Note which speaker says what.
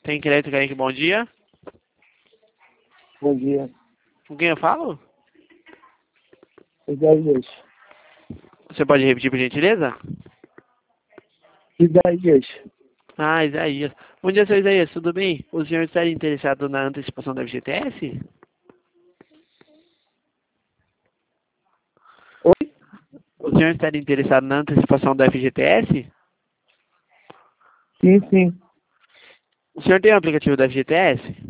Speaker 1: Tem crédito, Kaique, bom dia.
Speaker 2: Bom dia.
Speaker 1: Com quem eu falo?
Speaker 2: Isaías.
Speaker 1: Você pode repetir, por gentileza?
Speaker 2: Isaías.
Speaker 1: Ah, Isaías. Bom dia, seu Isaías, tudo bem? O senhor estaria interessado na antecipação da FGTS?
Speaker 2: Oi?
Speaker 1: O senhor estaria interessado na antecipação da FGTS?
Speaker 2: Sim, sim.
Speaker 1: O senhor tem o aplicativo da FGTS?